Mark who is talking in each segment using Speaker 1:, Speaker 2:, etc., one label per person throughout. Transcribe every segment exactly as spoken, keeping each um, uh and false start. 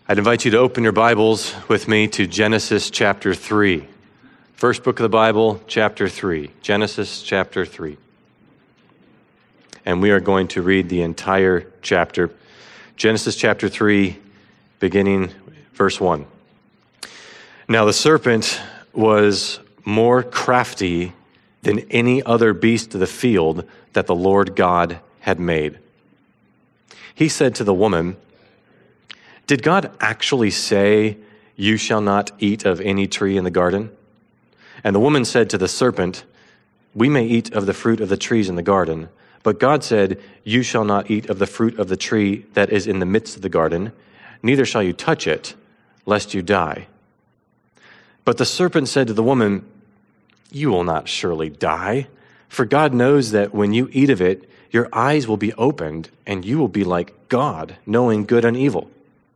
Speaker 1: I'd invite you to open your Bibles with me to Genesis chapter three. First book of the Bible, chapter three. Genesis chapter three. And we are going to read the entire chapter. Genesis chapter three, beginning verse one. Now the serpent was more crafty than any other beast of the field that the Lord God had made. He said to the woman, "Did God actually say, 'You shall not eat of any tree in the garden'?" And the woman said to the serpent, "We may eat of the fruit of the trees in the garden, but God said, 'You shall not eat of the fruit of the tree that is in the midst of the garden, neither shall you touch it, lest you die.' But the serpent said to the woman, 'You will not surely die, for God knows that when you eat of it, your eyes will be opened, and you will be like God, knowing good and evil.'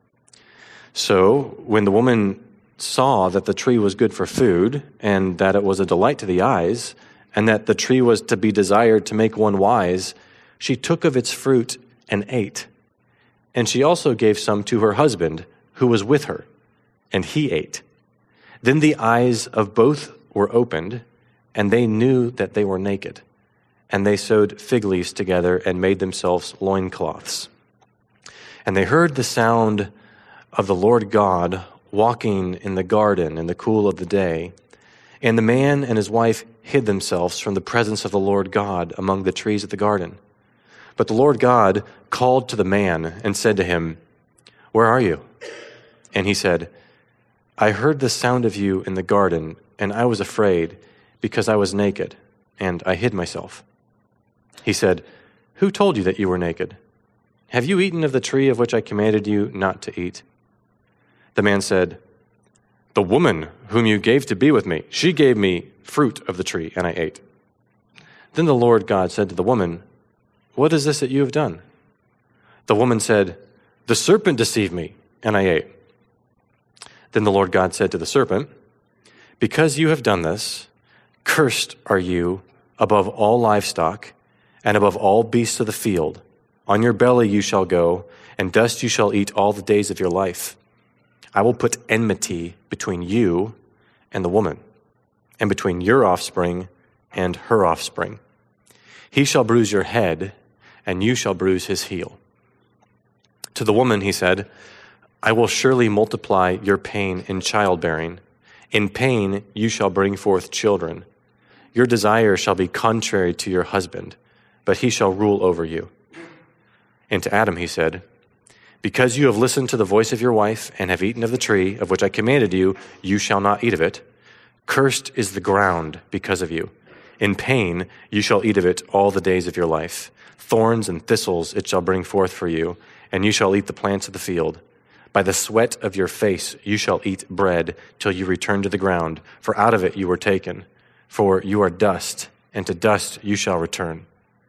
Speaker 1: So when the woman saw that the tree was good for food, and that it was a delight to the eyes, and that the tree was to be desired to make one wise, she took of its fruit and ate. And she also gave some to her husband, who was with her, and he ate. Then the eyes of both were opened, and they knew that they were naked. And they sewed fig leaves together and made themselves loincloths. And they heard the sound of the Lord God walking in the garden in the cool of the day. And the man and his wife hid themselves from the presence of the Lord God among the trees of the garden. But the Lord God called to the man and said to him, 'Where are you?' And he said, 'I heard the sound of you in the garden, and I was afraid, because I was naked, and I hid myself.' He said, 'Who told you that you were naked? Have you eaten of the tree of which I commanded you not to eat?' The man said, 'The woman whom you gave to be with me, she gave me fruit of the tree, and I ate.' Then the Lord God said to the woman, 'What is this that you have done?' The woman said, 'The serpent deceived me, and I ate.' Then the Lord God said to the serpent, 'Because you have done this, cursed are you above all livestock and above all beasts of the field. On your belly you shall go, and dust you shall eat all the days of your life. I will put enmity between you and the woman, and between your offspring and her offspring. He shall bruise your head, and you shall bruise his heel.' To the woman he said, 'I will surely multiply your pain in childbearing. In pain you shall bring forth children. Your desire shall be contrary to your husband, but he shall rule over you.' And to Adam he said, 'Because you have listened to the voice of your wife and have eaten of the tree of which I commanded you, you shall not eat of it. Cursed is the ground because of you. In pain you shall eat of it all the days of your life. Thorns and thistles it shall bring forth for you, and you shall eat the plants of the field. By the sweat of your face you shall eat bread till you return to the ground, for out of it you were taken. For you are dust, and to dust you shall return.'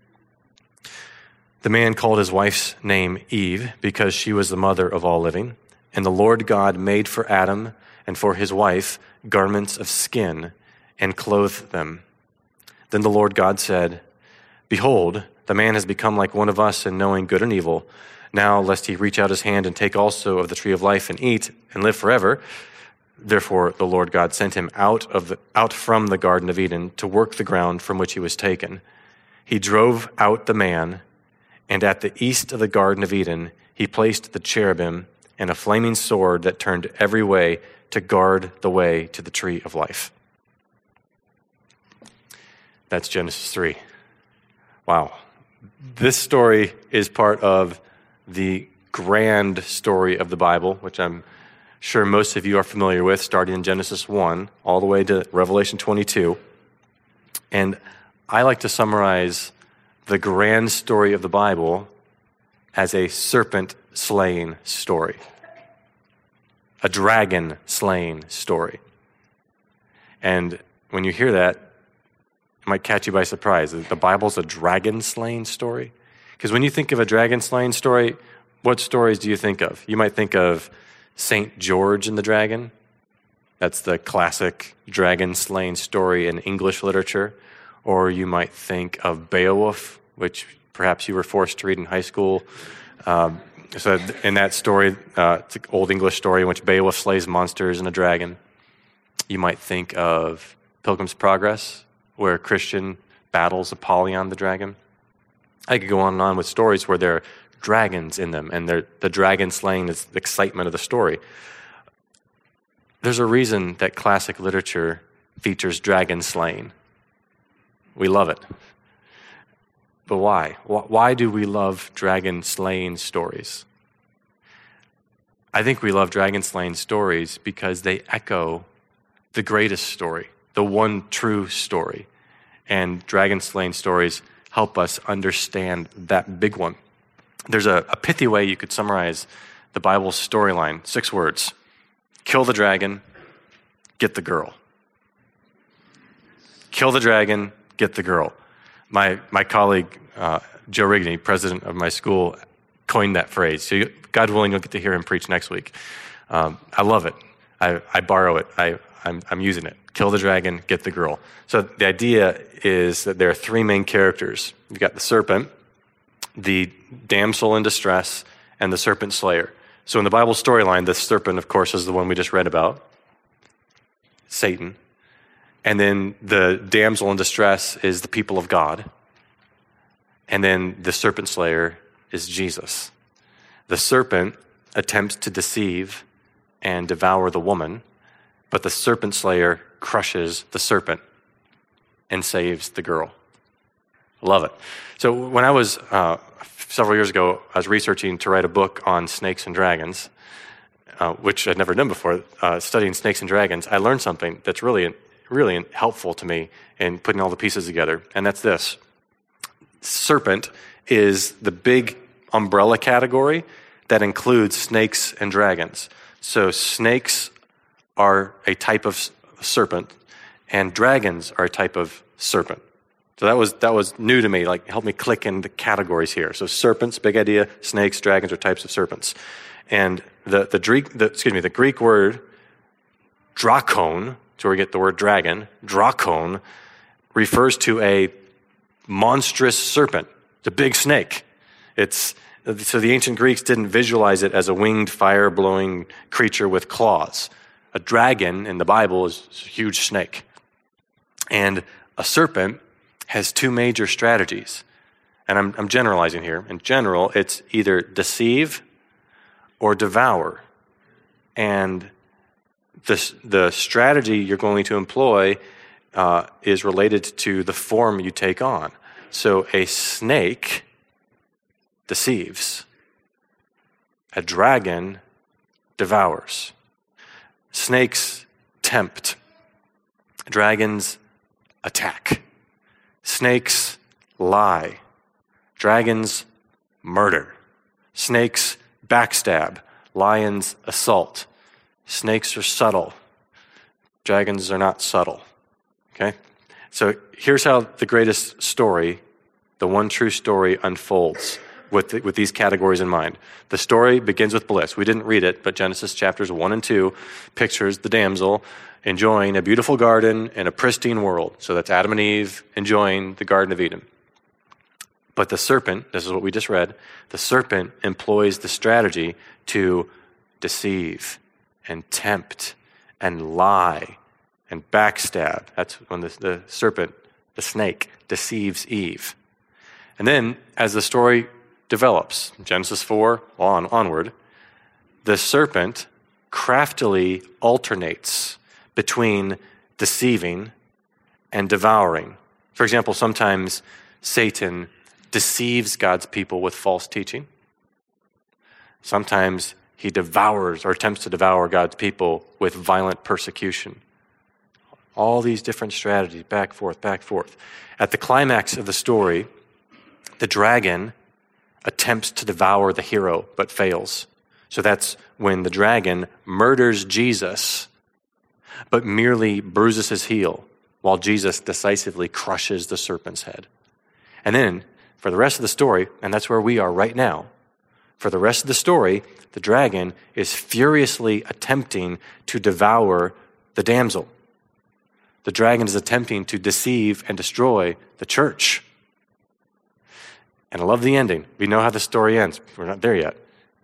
Speaker 1: The man called his wife's name Eve, because she was the mother of all living. And the Lord God made for Adam and for his wife garments of skin and clothed them. Then the Lord God said, 'Behold, the man has become like one of us in knowing good and evil. Now lest he reach out his hand and take also of the tree of life and eat and live forever.' Therefore the Lord God sent him out of the, out from the Garden of Eden to work the ground from which he was taken. He drove out the man, and at the east of the Garden of Eden, he placed the cherubim and a flaming sword that turned every way to guard the way to the tree of life." That's Genesis three. Wow. This story is part of the grand story of the Bible, which I'm sure most of you are familiar with, starting in Genesis one all the way to Revelation twenty-two. And I like to summarize the grand story of the Bible as a serpent slaying story, a dragon slaying story. And when you hear that, it might catch you by surprise. The Bible's a dragon slaying story? Because when you think of a dragon slaying story, what stories do you think of? You might think of Saint George and the Dragon. That's the classic dragon slaying story in English literature. Or you might think of Beowulf, which perhaps you were forced to read in high school. Um, So in that story, uh, it's an old English story in which Beowulf slays monsters and a dragon. You might think of Pilgrim's Progress, where Christian battles Apollyon the dragon. I could go on and on with stories where there are dragons in them, and the dragon slaying is the excitement of the story. There's a reason that classic literature features dragon slaying. We love it. But why? Why do we love dragon slaying stories? I think we love dragon slaying stories because they echo the greatest story, the one true story. And dragon slaying stories help us understand that big one. There's a, a pithy way you could summarize the Bible's storyline. Six words. Kill the dragon, get the girl. Kill the dragon, get the girl. My my colleague, uh, Joe Rigney, president of my school, coined that phrase. So you, God willing, you'll get to hear him preach next week. Um, I love it. I, I borrow it. I, I'm, I'm using it. Kill the dragon, get the girl. So the idea is that there are three main characters. You've got the serpent, the damsel in distress, and the serpent slayer. So in the Bible storyline, the serpent, of course, is the one we just read about, Satan. And then the damsel in distress is the people of God. And then the serpent slayer is Jesus. The serpent attempts to deceive and devour the woman, but the serpent slayer crushes the serpent and saves the girl. I love it. So when I was, uh, several years ago, I was researching to write a book on snakes and dragons, uh, which I'd never done before, uh, studying snakes and dragons. I learned something that's really, really helpful to me in putting all the pieces together, and that's this. Serpent is the big umbrella category that includes snakes and dragons. So snakes are a type of serpent, and dragons are a type of serpent. So that was that was new to me, like help me click in the categories here. So serpents, big idea, snakes, dragons are types of serpents. And the the Greek the, excuse me, the Greek word drakon, so we get the word dragon, drakon, refers to a monstrous serpent, the big snake. It's so the ancient Greeks didn't visualize it as a winged, fire-blowing creature with claws. A dragon in the Bible is a huge snake. And a serpent has two major strategies. And I'm, I'm generalizing here. In general, it's either deceive or devour. And the, the strategy you're going to employ uh, is related to the form you take on. So a snake deceives. A dragon devours. Snakes tempt. Dragons attack. Snakes lie. Dragons murder. Snakes backstab. Lions assault. Snakes are subtle. Dragons are not subtle. Okay? So here's how the greatest story, the one true story, unfolds with the, with these categories in mind. The story begins with bliss. We didn't read it, but Genesis chapters one and two pictures the damsel enjoying a beautiful garden and a pristine world. So that's Adam and Eve enjoying the Garden of Eden. But the serpent, this is what we just read, the serpent employs the strategy to deceive and tempt and lie and backstab. That's when the, the serpent, the snake, deceives Eve. And then as the story develops, Genesis four on onward, the serpent craftily alternates between deceiving and devouring. For example, sometimes Satan deceives God's people with false teaching. Sometimes he devours or attempts to devour God's people with violent persecution. All these different strategies, back, forth, back, forth. At the climax of the story, the dragon attempts to devour the hero, but fails. So that's when the dragon murders Jesus, but merely bruises his heel, while Jesus decisively crushes the serpent's head. And then, for the rest of the story, and that's where we are right now, for the rest of the story, the dragon is furiously attempting to devour the damsel. The dragon is attempting to deceive and destroy the church. And I love the ending. We know how the story ends. We're not there yet.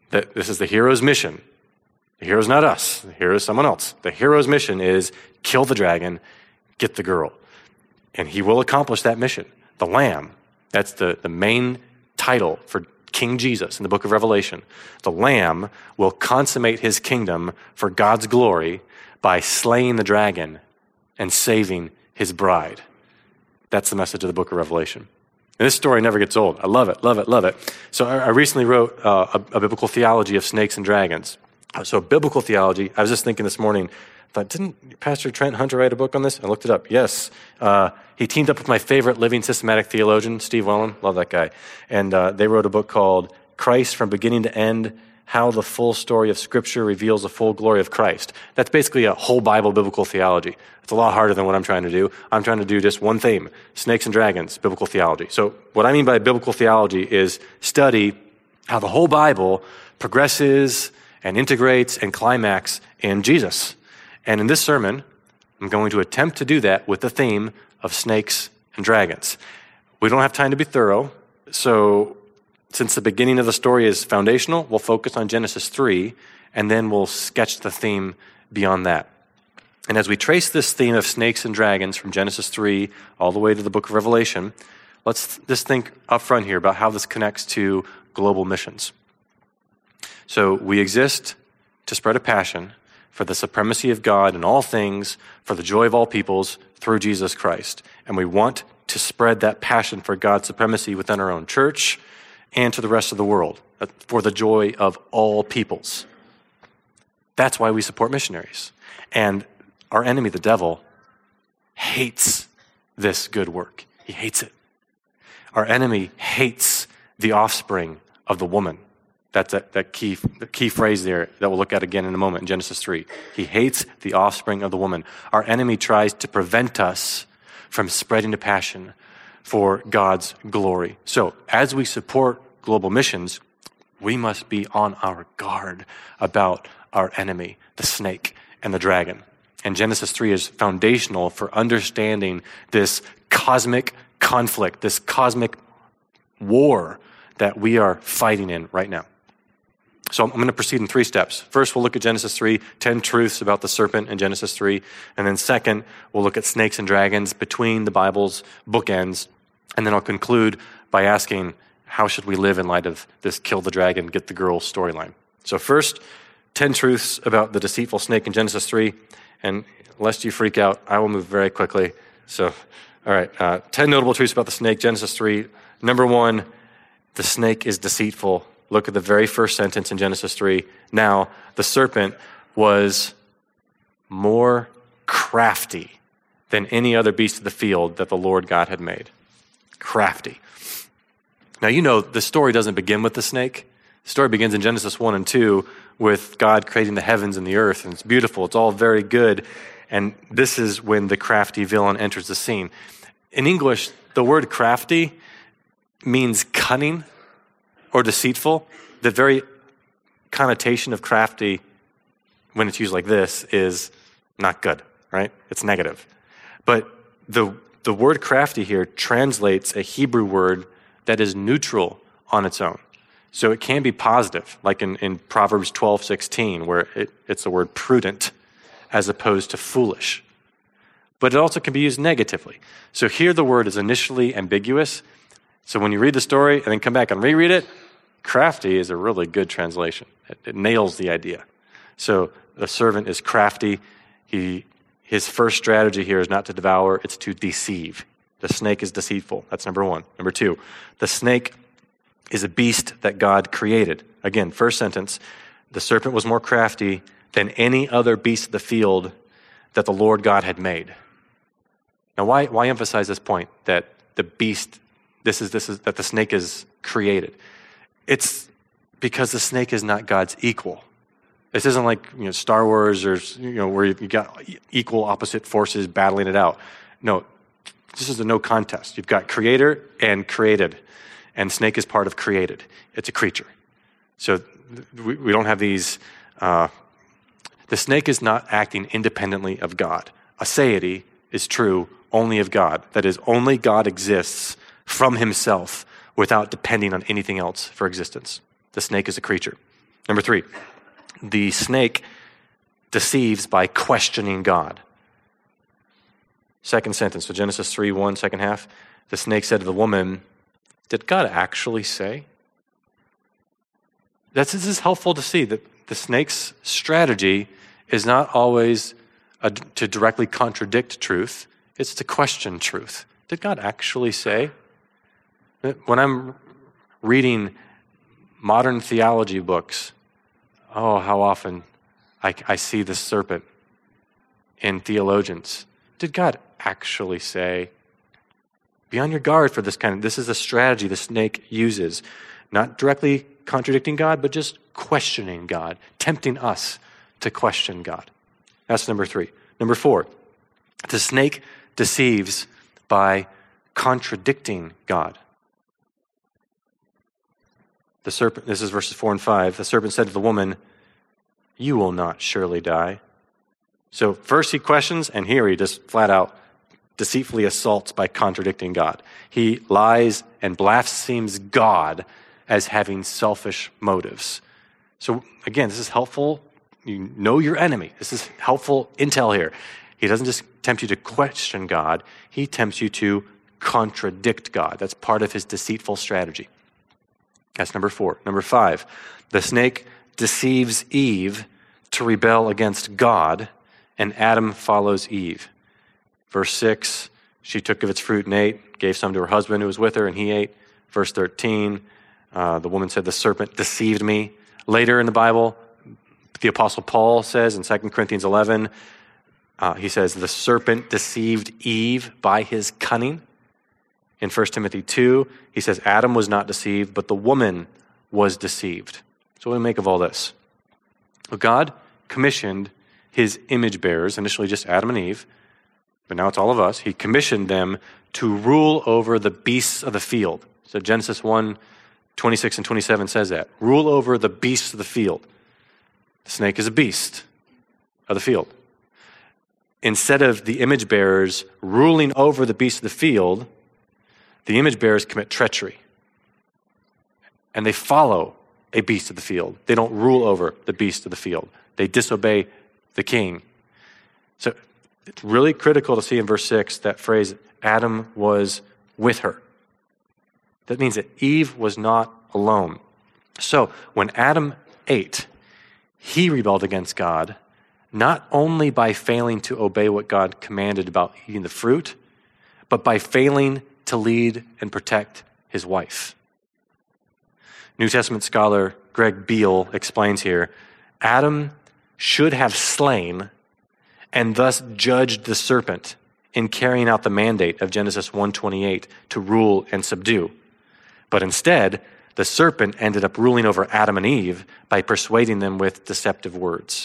Speaker 1: that this is the hero's mission. The hero's not us. The hero is someone else. The hero's mission is kill the dragon, get the girl. And he will accomplish that mission. The Lamb, that's the, the main title for King Jesus in the book of Revelation. The Lamb will consummate his kingdom for God's glory by slaying the dragon and saving his bride. That's the message of the book of Revelation. And this story never gets old. I love it, love it, love it. So I, I recently wrote uh, a, a biblical theology of snakes and dragons. So biblical theology, I was just thinking this morning, I thought, didn't Pastor Trent Hunter write a book on this? I looked it up. Yes. Uh, he teamed up with my favorite living systematic theologian, Steve Wellen. Love that guy. And uh, they wrote a book called Christ from Beginning to End, How the Full Story of Scripture Reveals the Full Glory of Christ. That's basically a whole Bible biblical theology. It's a lot harder than what I'm trying to do. I'm trying to do just one theme, snakes and dragons, biblical theology. So what I mean by biblical theology is study how the whole Bible progresses and integrates and climax in Jesus. And in this sermon, I'm going to attempt to do that with the theme of snakes and dragons. We don't have time to be thorough, so since the beginning of the story is foundational, we'll focus on Genesis three, and then we'll sketch the theme beyond that. And as we trace this theme of snakes and dragons from Genesis three all the way to the book of Revelation, let's just think up front here about how this connects to global missions. So we exist to spread a passion for the supremacy of God in all things, for the joy of all peoples through Jesus Christ. And we want to spread that passion for God's supremacy within our own church and to the rest of the world, for the joy of all peoples. That's why we support missionaries. And our enemy, the devil, hates this good work. He hates it. Our enemy hates the offspring of the woman. That's that, that key, the key phrase there that we'll look at again in a moment in Genesis three. He hates the offspring of the woman. Our enemy tries to prevent us from spreading the passion for God's glory. So as we support global missions, we must be on our guard about our enemy, the snake and the dragon. And Genesis three is foundational for understanding this cosmic conflict, this cosmic war that we are fighting in right now. So I'm going to proceed in three steps. First, we'll look at Genesis three, ten truths about the serpent in Genesis three. And then second, we'll look at snakes and dragons between the Bible's bookends. And then I'll conclude by asking, how should we live in light of this kill the dragon, get the girl storyline? So first, ten truths about the deceitful snake in Genesis three. And lest you freak out, I will move very quickly. So, all right, uh, ten notable truths about the snake, Genesis three. Number one, the snake is deceitful. Look at the very first sentence in Genesis three. Now, the serpent was more crafty than any other beast of the field that the Lord God had made. Crafty. Now, you know, the story doesn't begin with the snake. The story begins in Genesis one and two with God creating the heavens and the earth, and it's beautiful. It's all very good. And this is when the crafty villain enters the scene. In English, the word crafty means cunning or deceitful. The very connotation of crafty, when it's used like this, is not good, right? It's negative. But the the word crafty here translates a Hebrew word that is neutral on its own. So it can be positive, like in, in Proverbs twelve sixteen, where it, it's the word prudent as opposed to foolish. But it also can be used negatively. So here the word is initially ambiguous. So when you read the story and then come back and reread it, crafty is a really good translation. It, it nails the idea. So the servant is crafty. He, his first strategy here is not to devour, it's to deceive. The snake is deceitful. That's number one. Number two, the snake is a beast that God created. Again, first sentence, the serpent was more crafty than any other beast of the field that the Lord God had made. Now, why, why emphasize this point that the beast, this is, this is, that the snake is created? It's because the snake is not God's equal. This isn't like, you know, Star Wars or, you know, where you got equal opposite forces battling it out. No, this is a no contest. You've got creator and created, and snake is part of created. It's a creature. So we, we don't have these, uh, the snake is not acting independently of God. Aseity is true only of God. That is, only God exists from himself without depending on anything else for existence. The snake is a creature. Number three, the snake deceives by questioning God. Second sentence, so Genesis three one, second half. The snake said to the woman, did God actually say? That's, this is helpful to see that the snake's strategy is not always a, to directly contradict truth. It's to question truth. Did God actually say? When I'm reading modern theology books, oh, how often I, I see the serpent in theologians. Did God actually say? Be on your guard for this kind of, this is a strategy the snake uses. Not directly contradicting God, but just questioning God, tempting us to question God. That's number three. Number four, the snake deceives by contradicting God. The serpent, this is verses four and five. The serpent said to the woman, you will not surely die. So first he questions, and here he just flat out deceitfully assaults by contradicting God. He lies and blasphemes God as having selfish motives. So again, this is helpful. You know your enemy. This is helpful intel here. He doesn't just tempt you to question God. He tempts you to contradict God. That's part of his deceitful strategy. That's number four. Number five, the snake deceives Eve to rebel against God, and Adam follows Eve. Verse six, she took of its fruit and ate, gave some to her husband who was with her, and he ate. Verse thirteen, uh, the woman said, the serpent deceived me. Later in the Bible, the Apostle Paul says in Second Corinthians eleven, uh, he says, the serpent deceived Eve by his cunning. In First Timothy two, he says, Adam was not deceived, but the woman was deceived. So what do we make of all this? Well, God commissioned his image bearers, initially just Adam and Eve, but now it's all of us. He commissioned them to rule over the beasts of the field. So Genesis one, twenty-six and twenty-seven says that. Rule over the beasts of the field. The snake is a beast of the field. Instead of the image bearers ruling over the beasts of the field, the image bearers commit treachery. And they follow a beast of the field. They don't rule over the beast of the field. They disobey the king. So it's really critical to see in verse six that phrase, Adam was with her. That means that Eve was not alone. So when Adam ate, he rebelled against God, not only by failing to obey what God commanded about eating the fruit, but by failing to lead and protect his wife. New Testament scholar Greg Beale explains here, Adam should have slain and thus judged the serpent in carrying out the mandate of Genesis one twenty-eight to rule and subdue. But instead, the serpent ended up ruling over Adam and Eve by persuading them with deceptive words.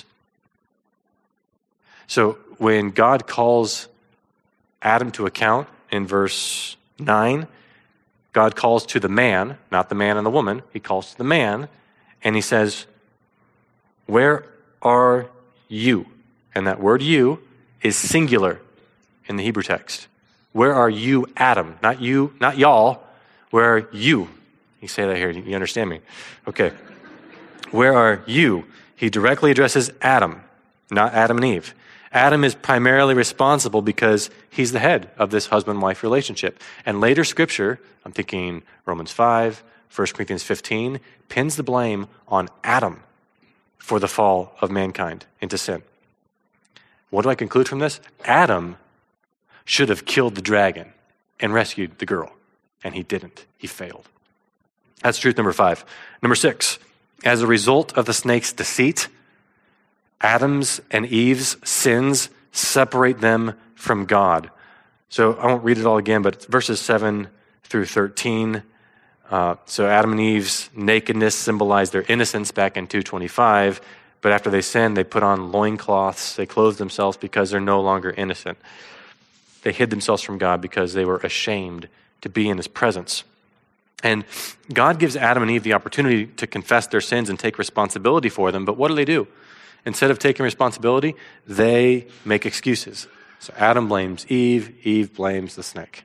Speaker 1: So when God calls Adam to account in verse nine, God calls to the man, not the man and the woman. He calls to the man, and he says, where are you? And that word you is singular in the Hebrew text. Where are you, Adam? Not you, not y'all. Where are you? You say that here, you understand me. Okay. Where are you? He directly addresses Adam, not Adam and Eve. Adam is primarily responsible because he's the head of this husband-wife relationship. And later scripture, I'm thinking Romans five, First Corinthians fifteen, pins the blame on Adam for the fall of mankind into sin. What do I conclude from this? Adam should have killed the dragon and rescued the girl, and he didn't. He failed. That's truth number five. Number six, as a result of the snake's deceit, Adam's and Eve's sins separate them from God. So I won't read it all again, but verses seven through thirteen. Uh, so Adam and Eve's nakedness symbolized their innocence back in two twenty-five, but after they sinned, they put on loincloths. They clothed themselves because they're no longer innocent. They hid themselves from God because they were ashamed to be in his presence. And God gives Adam and Eve the opportunity to confess their sins and take responsibility for them, but what do they do? Instead of taking responsibility, they make excuses. So Adam blames Eve, Eve blames the snake.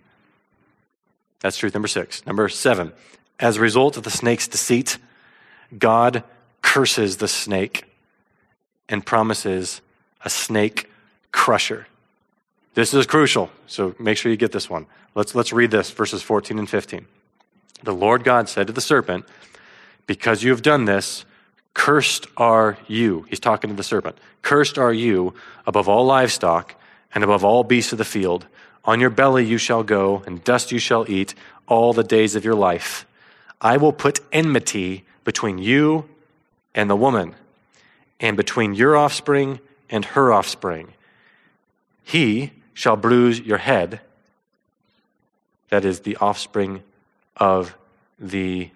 Speaker 1: That's truth number six. Number seven, as a result of the snake's deceit, God curses the snake and promises a snake crusher. This is crucial, so make sure you get this one. Let's, let's read this, verses fourteen and fifteen. The Lord God said to the serpent, because you have done this, cursed are you. He's talking to the serpent. Cursed are you above all livestock and above all beasts of the field. On your belly you shall go, and dust you shall eat all the days of your life. I will put enmity between you and the woman, and between your offspring and her offspring. He shall bruise your head, that is the offspring of the,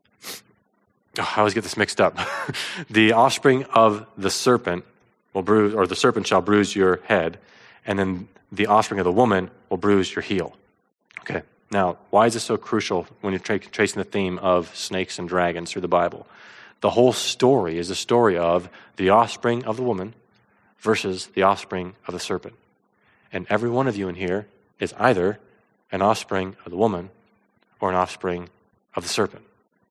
Speaker 1: oh, I always get this mixed up. The offspring of the serpent will bruise, or the serpent shall bruise your head, and then the offspring of the woman will bruise your heel. Okay, now, why is this so crucial when you're tra- tracing the theme of snakes and dragons through the Bible? The whole story is a story of the offspring of the woman versus the offspring of the serpent. And every one of you in here is either an offspring of the woman or an offspring of the serpent.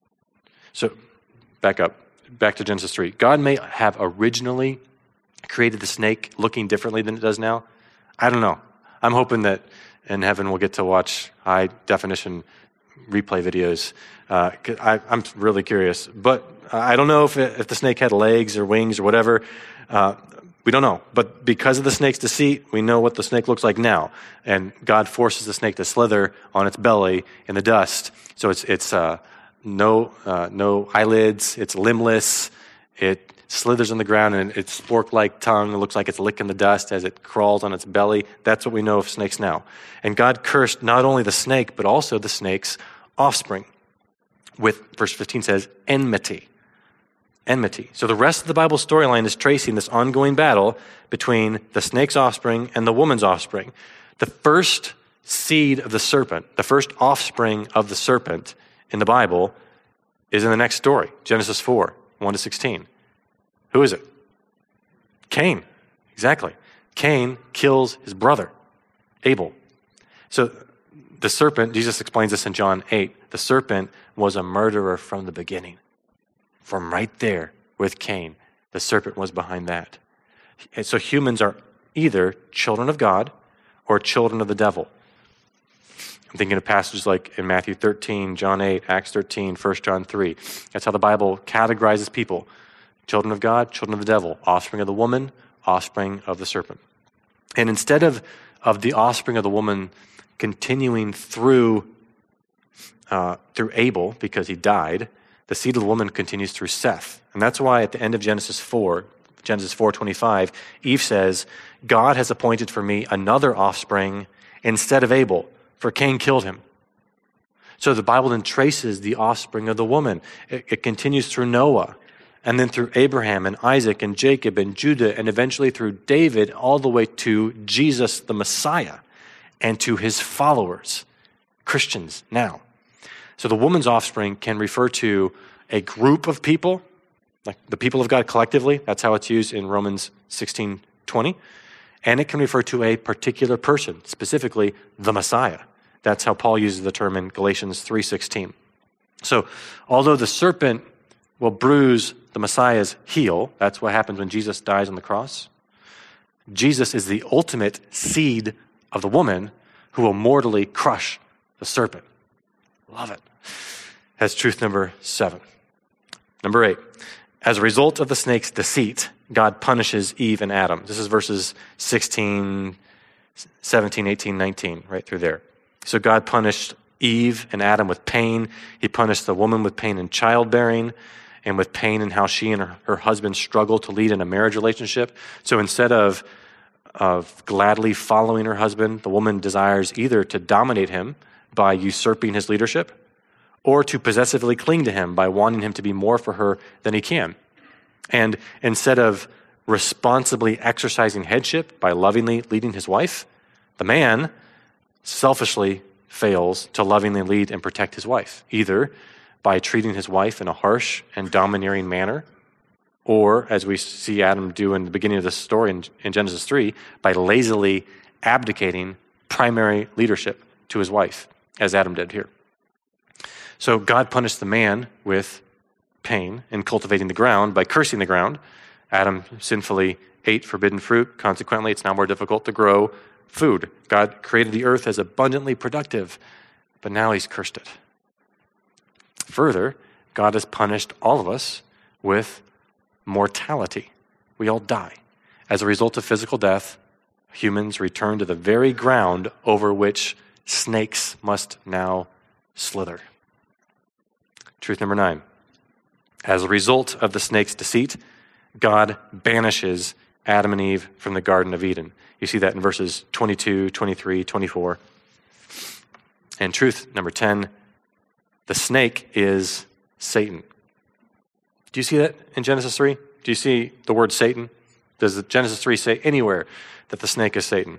Speaker 1: So, back up, back to Genesis three. God may have originally created the snake looking differently than it does now. I don't know. I'm hoping that in heaven we'll get to watch high definition replay videos. Uh, I, I'm really curious. But I don't know if, it, if the snake had legs or wings or whatever. Uh, we don't know. But because of the snake's deceit, we know what the snake looks like now. And God forces the snake to slither on its belly in the dust. So it's it's uh, no uh, no eyelids. It's limbless. It slithers on the ground, and its fork-like tongue looks like it's licking the dust as it crawls on its belly. That's what we know of snakes now. And God cursed not only the snake, but also the snake's offspring. With, verse fifteen says, enmity. Enmity. So the rest of the Bible storyline is tracing this ongoing battle between the snake's offspring and the woman's offspring. The first seed of the serpent, the first offspring of the serpent in the Bible is in the next story, Genesis four, one to sixteen. Who is it? Cain. Exactly. Cain kills his brother, Abel. So the serpent, Jesus explains this in John eight, the serpent was a murderer from the beginning. From right there with Cain, the serpent was behind that. And so humans are either children of God or children of the devil. I'm thinking of passages like in Matthew thirteen, John eight, Acts thirteen, First John three. That's how the Bible categorizes people. Children of God, children of the devil, offspring of the woman, offspring of the serpent. And instead of, of the offspring of the woman continuing through, uh, through Abel because he died, the seed of the woman continues through Seth. And that's why at the end of Genesis four, Genesis four twenty-five, Eve says, God has appointed for me another offspring instead of Abel, for Cain killed him. So the Bible then traces the offspring of the woman. It, it continues through Noah, and then through Abraham and Isaac and Jacob and Judah, and eventually through David, all the way to Jesus the Messiah and to his followers, Christians now. So the woman's offspring can refer to a group of people, like the people of God collectively. That's how it's used in Romans sixteen twenty. And it can refer to a particular person, specifically the Messiah. That's how Paul uses the term in Galatians three sixteen. So although the serpent will bruise the Messiah's heel, that's what happens when Jesus dies on the cross, Jesus is the ultimate seed of the woman who will mortally crush the serpent. Love it. That's truth number seven. Number eight. As a result of the snake's deceit, God punishes Eve and Adam. This is verses sixteen, seventeen, eighteen, nineteen, right through there. So God punished Eve and Adam with pain. He punished the woman with pain in childbearing and with pain in how she and her, her husband struggle to lead in a marriage relationship. So instead of, of gladly following her husband, the woman desires either to dominate him by usurping his leadership or to possessively cling to him by wanting him to be more for her than he can. And instead of responsibly exercising headship by lovingly leading his wife, the man selfishly fails to lovingly lead and protect his wife, either by treating his wife in a harsh and domineering manner, or, as we see Adam do in the beginning of the story in, in Genesis three, by lazily abdicating primary leadership to his wife, as Adam did here. So God punished the man with pain in cultivating the ground by cursing the ground. Adam sinfully ate forbidden fruit. Consequently, it's now more difficult to grow food. God created the earth as abundantly productive, but now he's cursed it. Further, God has punished all of us with mortality. We all die. As a result of physical death, humans return to the very ground over which snakes must now slither. Truth number nine. As a result of the snake's deceit, God banishes Adam and Eve from the Garden of Eden. You see that in verses twenty-two, twenty-three, twenty-four. And truth number ten, the snake is Satan. Do you see that in Genesis three? Do you see the word Satan? Does Genesis three say anywhere that the snake is Satan?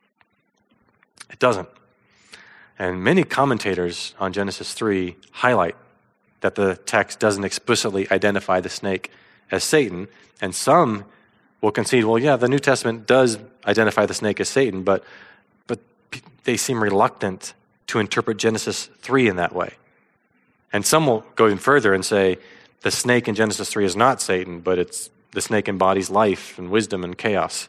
Speaker 1: It doesn't. And many commentators on Genesis three highlight that the text doesn't explicitly identify the snake as Satan. And some will concede, well, yeah, the New Testament does identify the snake as Satan, but but they seem reluctant to interpret Genesis three in that way. And some will go even further and say the snake in Genesis three is not Satan, but it's the snake embodies life and wisdom and chaos.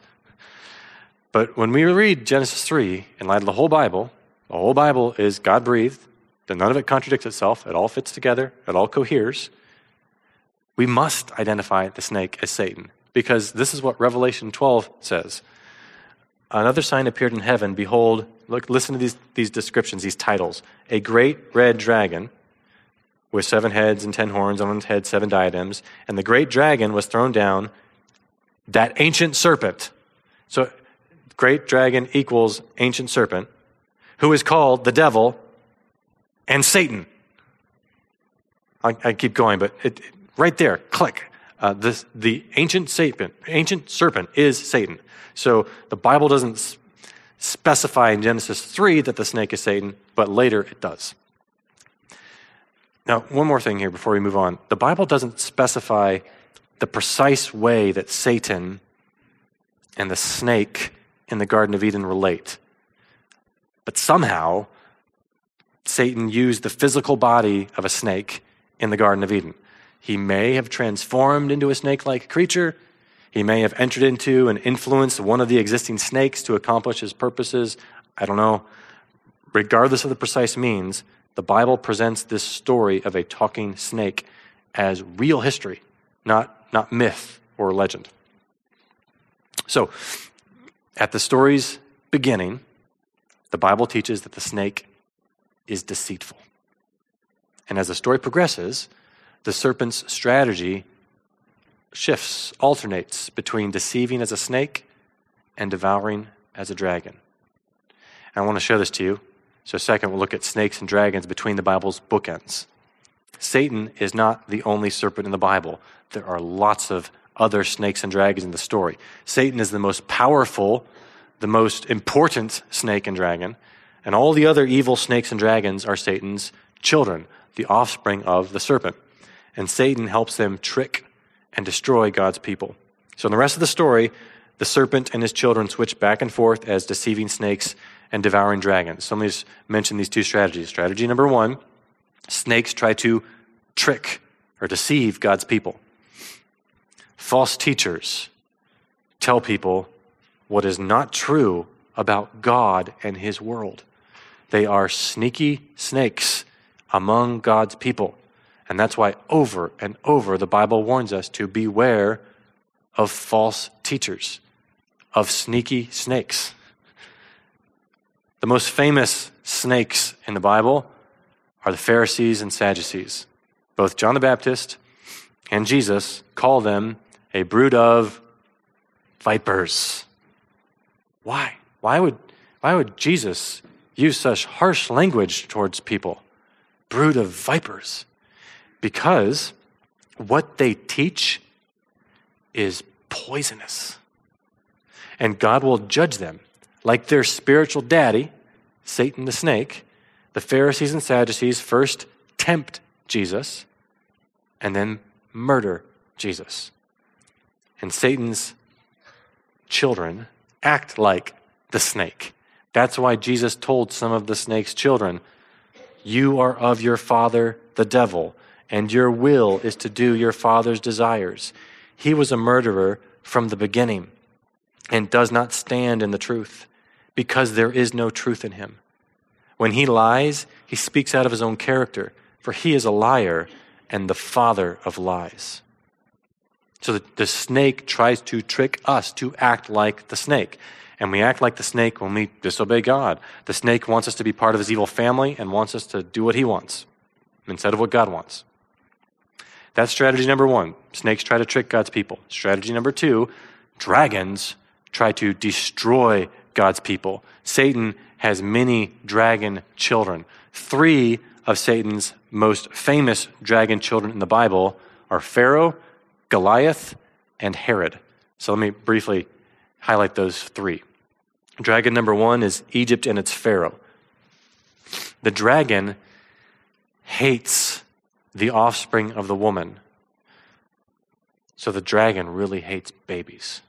Speaker 1: But when we read Genesis three, in light of the whole Bible, the whole Bible is God-breathed, that none of it contradicts itself, it all fits together, it all coheres, we must identify the snake as Satan, because this is what Revelation twelve says. Another sign appeared in heaven, behold, look, listen to these, these descriptions, these titles. A great red dragon with seven heads and ten horns, on his head seven diadems, and the great dragon was thrown down, that ancient serpent. So great dragon equals ancient serpent, who is called the devil and Satan. I, I keep going, but it, it, right there, click. Uh, this, the ancient serpent, ancient serpent is Satan. So the Bible doesn't s- specify in Genesis three that the snake is Satan, but later it does. Now, one more thing here before we move on. The Bible doesn't specify the precise way that Satan and the snake in the Garden of Eden relate. But somehow, Satan used the physical body of a snake in the Garden of Eden. He may have transformed into a snake-like creature. He may have entered into and influenced one of the existing snakes to accomplish his purposes. I don't know. Regardless of the precise means, the Bible presents this story of a talking snake as real history, not, not myth or legend. So, at the story's beginning, the Bible teaches that the snake is deceitful. And as the story progresses, the serpent's strategy shifts, alternates between deceiving as a snake and devouring as a dragon. And I want to show this to you. So second, we'll look at snakes and dragons between the Bible's bookends. Satan is not the only serpent in the Bible. There are lots of other snakes and dragons in the story. Satan is the most powerful, the most important snake and dragon, and all the other evil snakes and dragons are Satan's children, the offspring of the serpent. And Satan helps them trick and destroy God's people. So in the rest of the story, the serpent and his children switch back and forth as deceiving snakes and devouring dragons. So let me just mention these two strategies. Strategy number one, snakes try to trick or deceive God's people. False teachers tell people what is not true about God and his world. They are sneaky snakes among God's people. And that's why over and over the Bible warns us to beware of false teachers, of sneaky snakes. The most famous snakes in the Bible are the Pharisees and Sadducees. Both John the Baptist and Jesus call them a brood of vipers. Why? Why would, why would Jesus use such harsh language towards people? Brood of vipers. Because what they teach is poisonous. And God will judge them. Like their spiritual daddy, Satan the snake, the Pharisees and Sadducees first tempt Jesus and then murder Jesus. And Satan's children act like the snake. That's why Jesus told some of the snake's children, you are of your father, the devil, and your will is to do your father's desires. He was a murderer from the beginning and does not stand in the truth, because there is no truth in him. When he lies, he speaks out of his own character, for he is a liar and the father of lies. So the, the snake tries to trick us to act like the snake. And we act like the snake when we disobey God. The snake wants us to be part of his evil family and wants us to do what he wants instead of what God wants. That's strategy number one. Snakes try to trick God's people. Strategy number two, dragons try to destroy God's people. Satan has many dragon children. Three of Satan's most famous dragon children in the Bible are Pharaoh, Goliath, and Herod. So let me briefly highlight those three. Dragon number one is Egypt and its Pharaoh. The dragon hates the offspring of the woman. So the dragon really hates babies.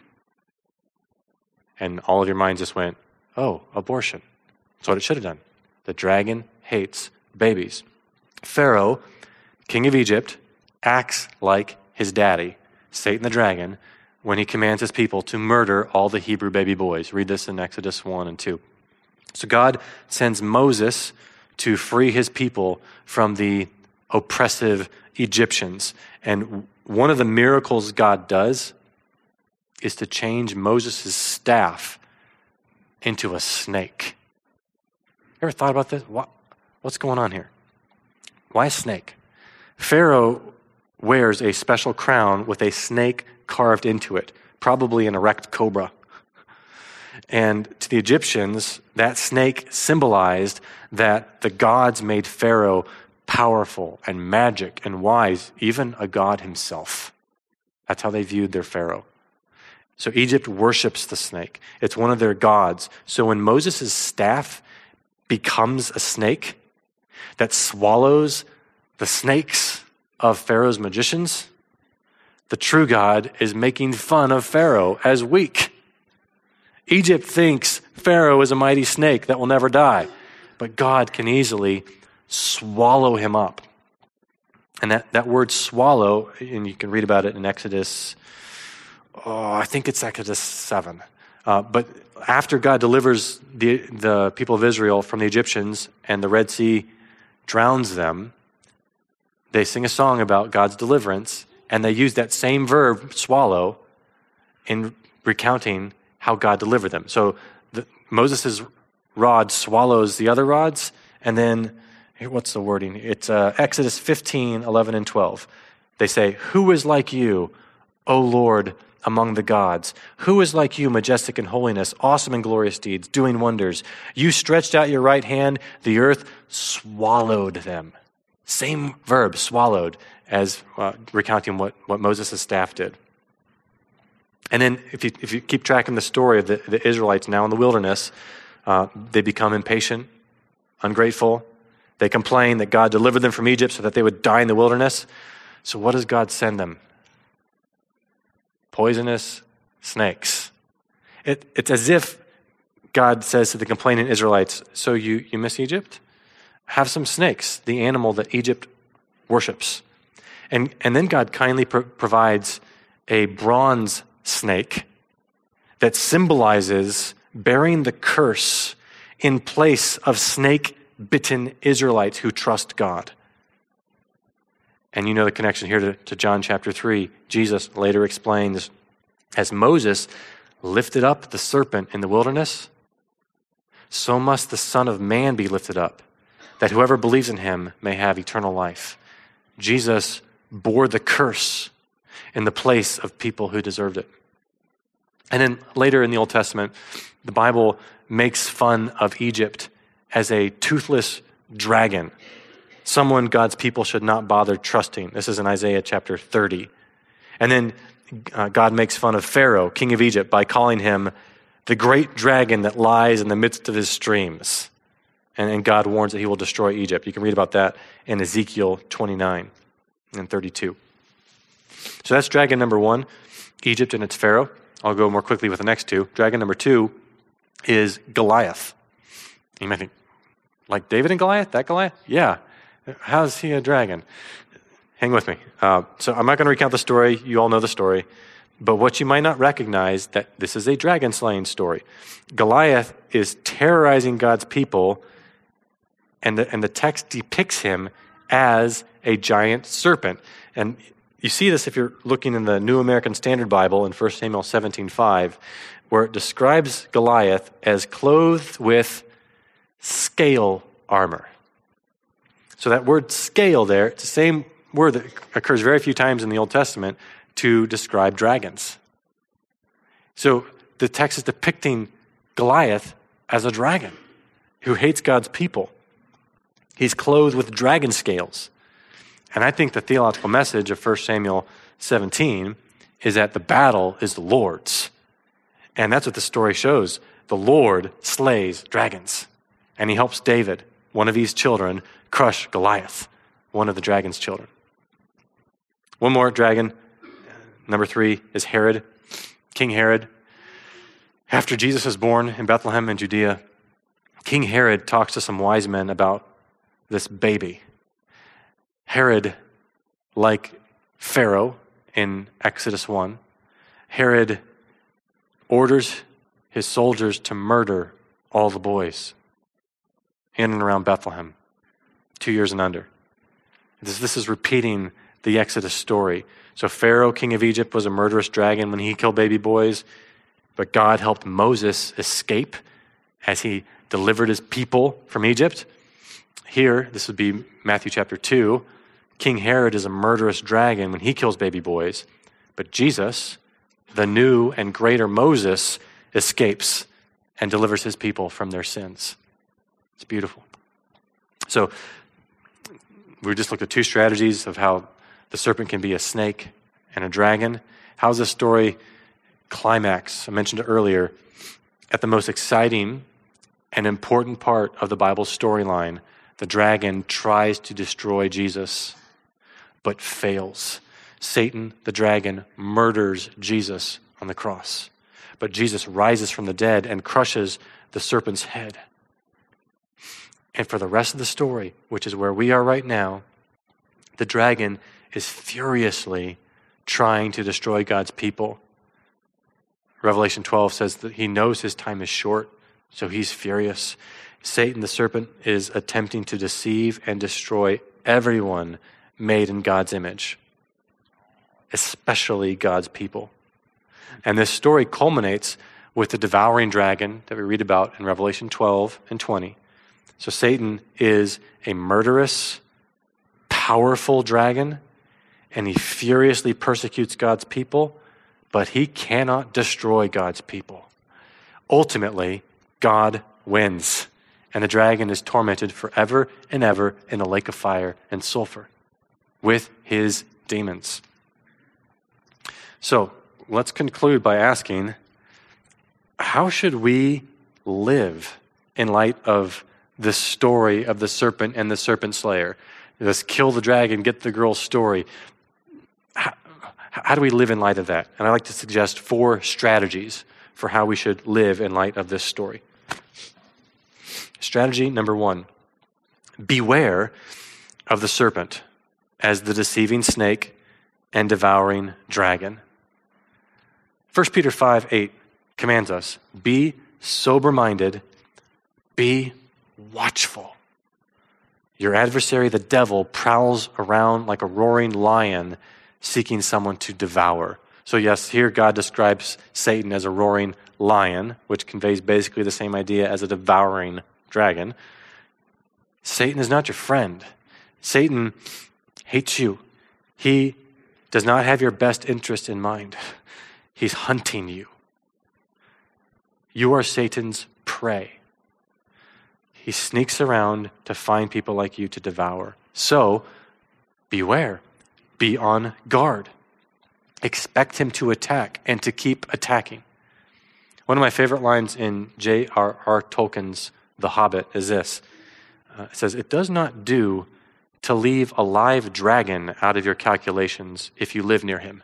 Speaker 1: And all of your minds just went, oh, abortion. That's what it should have done. The dragon hates babies. Pharaoh, king of Egypt, acts like his daddy, Satan the dragon, when he commands his people to murder all the Hebrew baby boys. Read this in Exodus one and two. So God sends Moses to free his people from the oppressive Egyptians. And one of the miracles God does is to change Moses' staff into a snake. You ever thought about this? What, what's going on here? Why a snake? Pharaoh wears a special crown with a snake carved into it, probably an erect cobra. And to the Egyptians, that snake symbolized that the gods made Pharaoh powerful and magic and wise, even a god himself. That's how they viewed their Pharaoh. So Egypt worships the snake. It's one of their gods. So when Moses' staff becomes a snake that swallows the snakes of Pharaoh's magicians, the true God is making fun of Pharaoh as weak. Egypt thinks Pharaoh is a mighty snake that will never die, but God can easily swallow him up. And that, that word swallow, and you can read about it in Exodus, oh, I think it's Exodus seven. Uh, but after God delivers the, the people of Israel from the Egyptians and the Red Sea drowns them, they sing a song about God's deliverance, and they use that same verb, swallow, in recounting how God delivered them. So the, Moses' rod swallows the other rods, and then, what's the wording? It's uh, Exodus fifteen, eleven, and twelve. They say, "Who is like you, O Lord, among the gods? Who is like you, majestic in holiness, awesome in glorious deeds, doing wonders? You stretched out your right hand, the earth swallowed them." Same verb, swallowed, as uh, recounting what, what Moses' staff did. And then if you if you keep tracking the story of the, the Israelites now in the wilderness, uh, they become impatient, ungrateful. They complain that God delivered them from Egypt so that they would die in the wilderness. So what does God send them? Poisonous snakes. It, it's as if God says to the complaining Israelites, so you, you miss Egypt? Have some snakes, the animal that Egypt worships. And, and then God kindly pro- provides a bronze snake that symbolizes bearing the curse in place of snake-bitten Israelites who trust God. And you know the connection here to, to John chapter three. Jesus later explains, as Moses lifted up the serpent in the wilderness, so must the Son of Man be lifted up, that whoever believes in him may have eternal life. Jesus bore the curse in the place of people who deserved it. And then later in the Old Testament, the Bible makes fun of Egypt as a toothless dragon, someone God's people should not bother trusting. This is in Isaiah chapter thirty. And then uh, God makes fun of Pharaoh, king of Egypt, by calling him the great dragon that lies in the midst of his streams. And, and God warns that he will destroy Egypt. You can read about that in Ezekiel twenty-nine and thirty-two. So that's dragon number one, Egypt and its Pharaoh. I'll go more quickly with the next two. Dragon number two is Goliath. You might think, like David and Goliath? That Goliath? Yeah. How's he a dragon? hang with me. Uh, so I'm not going to recount the story. You all know the story. But what you might not recognize, that this is a dragon slaying story. Goliath is terrorizing God's people, and the, and the text depicts him as a giant serpent. And you see this if you're looking in the New American Standard Bible in First Samuel seventeen five, where it describes Goliath as clothed with scale armor. So that word scale there, it's the same word that occurs very few times in the Old Testament to describe dragons. So the text is depicting Goliath as a dragon who hates God's people. He's clothed with dragon scales. And I think the theological message of First Samuel seventeen is that the battle is the Lord's. And that's what the story shows. The Lord slays dragons. And he helps David, one of his children, crush Goliath, one of the dragon's children. One more dragon. Number three is Herod, King Herod. After Jesus is born in Bethlehem in Judea, King Herod talks to some wise men about this baby. Herod, like Pharaoh in Exodus one, Herod orders his soldiers to murder all the boys in and around Bethlehem, two years and under. This, this is repeating the Exodus story. So Pharaoh, king of Egypt, was a murderous dragon when he killed baby boys, but God helped Moses escape as he delivered his people from Egypt. Here, this would be Matthew chapter two, King Herod is a murderous dragon when he kills baby boys, but Jesus, the new and greater Moses, escapes and delivers his people from their sins. It's beautiful. So we just looked at two strategies of how the serpent can be a snake and a dragon. How's this story climax? I mentioned it earlier. At the most exciting and important part of the Bible's storyline, the dragon tries to destroy Jesus, but fails. Satan, the dragon, murders Jesus on the cross. But Jesus rises from the dead and crushes the serpent's head. And for the rest of the story, which is where we are right now, the dragon is furiously trying to destroy God's people. Revelation twelve says that he knows his time is short, so he's furious. Satan, the serpent, is attempting to deceive and destroy everyone made in God's image, especially God's people. And this story culminates with the devouring dragon that we read about in Revelation twelve and twenty. So Satan is a murderous, powerful dragon, and he furiously persecutes God's people, but he cannot destroy God's people. Ultimately, God wins, and the dragon is tormented forever and ever in a lake of fire and sulfur with his demons. So let's conclude by asking, how should we live in light of the story of the serpent and the serpent slayer? This kill the dragon, get the girl story. How, how do we live in light of that? And I'd like to suggest four strategies for how we should live in light of this story. Strategy number one, beware of the serpent as the deceiving snake and devouring dragon. First Peter five eight commands us, be sober-minded, be watchful. Your adversary, the devil, prowls around like a roaring lion seeking someone to devour. So yes, here God describes Satan as a roaring lion, which conveys basically the same idea as a devouring dragon. Satan is not your friend. Satan hates you. He does not have your best interest in mind. He's hunting you. You are Satan's prey. He sneaks around to find people like you to devour. So, beware. Be on guard. Expect him to attack and to keep attacking. One of my favorite lines in J R R Tolkien's The Hobbit is this. Uh, it says, it does not do to leave a live dragon out of your calculations if you live near him.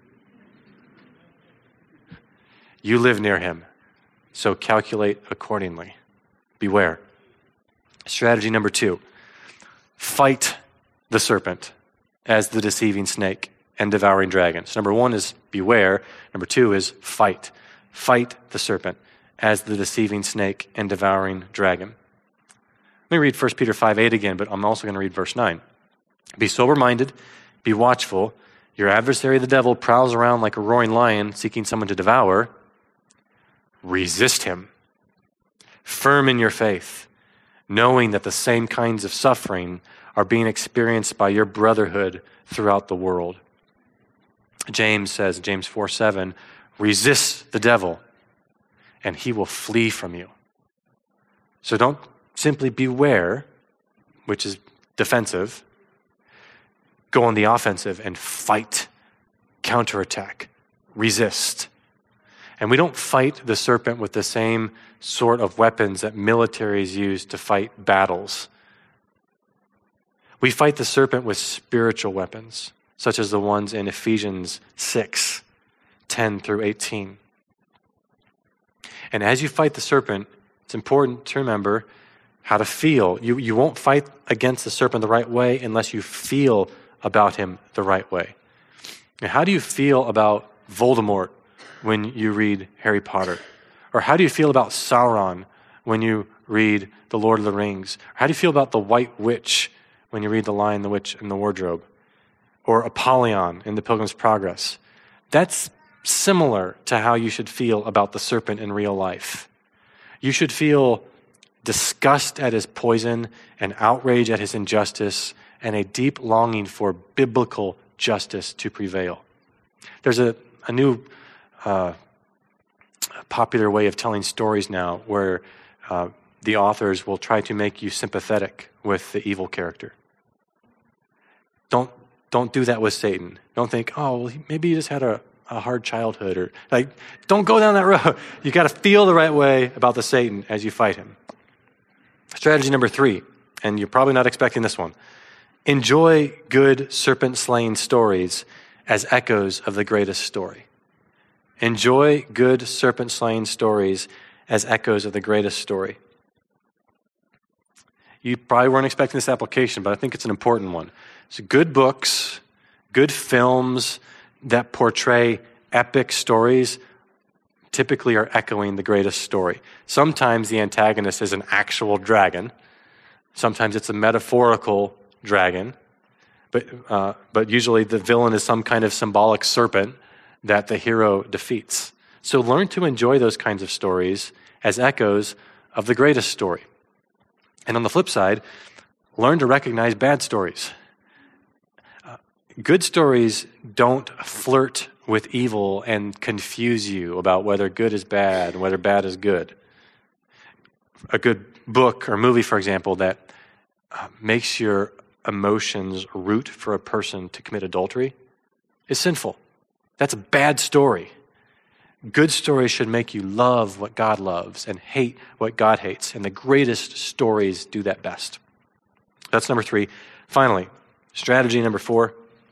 Speaker 1: You live near him, so calculate accordingly. Beware. Strategy number two, fight the serpent as the deceiving snake and devouring dragon. So number one is beware. Number two is fight. Fight the serpent as the deceiving snake and devouring dragon. Let me read First Peter five eight again, but I'm also going to read verse nine. Be sober-minded, be watchful. Your adversary, the devil, prowls around like a roaring lion seeking someone to devour. Resist him, firm in your faith, knowing that the same kinds of suffering are being experienced by your brotherhood throughout the world. James says, James four seven, resist the devil, and he will flee from you. So don't simply beware, which is defensive. Go on the offensive and fight, counterattack, resist. And we don't fight the serpent with the same sort of weapons that militaries use to fight battles. We fight the serpent with spiritual weapons, such as the ones in Ephesians six, ten through eighteen. And as you fight the serpent, it's important to remember how to feel. You, you won't fight against the serpent the right way unless you feel about him the right way. And how do you feel about Voldemort when you read Harry Potter? Or how do you feel about Sauron when you read The Lord of the Rings? How do you feel about the White Witch when you read The Lion, the Witch, and the Wardrobe? Or Apollyon in The Pilgrim's Progress? That's similar to how you should feel about the serpent in real life. You should feel disgust at his poison and outrage at his injustice and a deep longing for biblical justice to prevail. There's a, a new uh, popular way of telling stories now where uh, the authors will try to make you sympathetic with the evil character. Don't don't do that with Satan. Don't think, oh, well, maybe he just had a, a hard childhood, or like, don't go down that road. You got to feel the right way about the Satan as you fight him. Strategy number three, and you're probably not expecting this one. Enjoy good serpent-slaying stories as echoes of the greatest story. Enjoy good serpent-slaying stories as echoes of the greatest story. You probably weren't expecting this application, but I think it's an important one. So good books, good films that portray epic stories typically are echoing the greatest story. Sometimes the antagonist is an actual dragon. Sometimes it's a metaphorical dragon. But, uh, but usually the villain is some kind of symbolic serpent that the hero defeats. So learn to enjoy those kinds of stories as echoes of the greatest story. And on the flip side, learn to recognize bad stories. Uh, good stories don't flirt with evil and confuse you about whether good is bad and whether bad is good. A good book or movie, for example, that uh, makes your emotions root for a person to commit adultery is sinful. That's a bad story. Good stories should make you love what God loves and hate what God hates. And the greatest stories do that best. That's number three. Finally, strategy number four,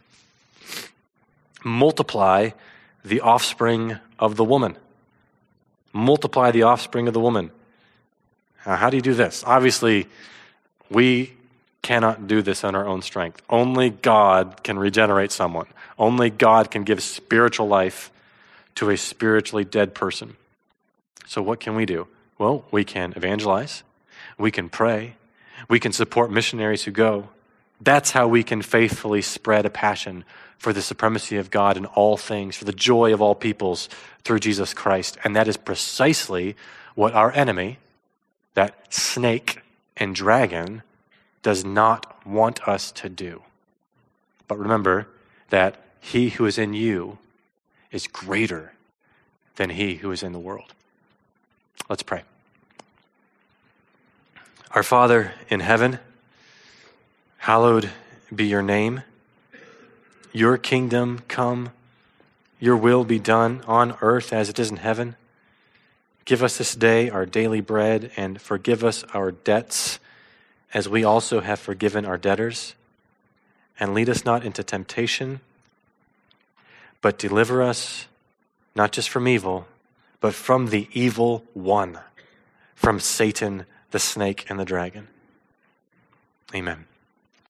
Speaker 1: multiply the offspring of the woman. Multiply the offspring of the woman. Now, how do you do this? Obviously, we cannot do this on our own strength. Only God can regenerate someone. Only God can give spiritual life to a spiritually dead person. So what can we do? Well, we can evangelize. We can pray. We can support missionaries who go. That's how we can faithfully spread a passion for the supremacy of God in all things, for the joy of all peoples through Jesus Christ. And that is precisely what our enemy, that snake and dragon, does not want us to do. But remember that he who is in you is greater than he who is in the world. Let's pray. Our Father in heaven, hallowed be your name. Your kingdom come, your will be done on earth as it is in heaven. Give us this day our daily bread, and forgive us our debts as we also have forgiven our debtors. And lead us not into temptation, but deliver us not just from evil, but from the evil one, from Satan, the snake, and the dragon. Amen.